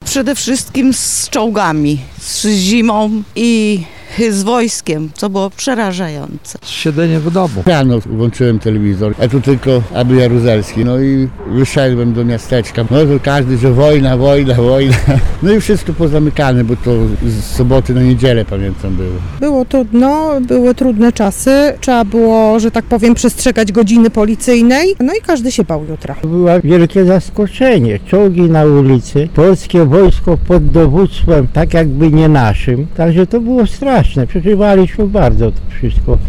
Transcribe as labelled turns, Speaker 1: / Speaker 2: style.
Speaker 1: przede wszystkim z czołgami, z zimą i z wojskiem, co było przerażające.
Speaker 2: Siedzenie w domu.
Speaker 3: Rano włączyłem telewizor, a tu tylko aby Jaruzelski. No i wyszedłem do miasteczka. No to każdy, że wojna. No i wszystko pozamykane, bo to z soboty na niedzielę pamiętam było.
Speaker 4: Było trudno, były trudne czasy. Trzeba było, że tak powiem, przestrzegać godziny policyjnej. No i każdy się bał jutra.
Speaker 5: Było wielkie zaskoczenie. Czołgi na ulicy, polskie wojsko pod dowództwem tak jakby nie naszym. Także to było straszne. Przeżywaliśmy bardzo to wszystko.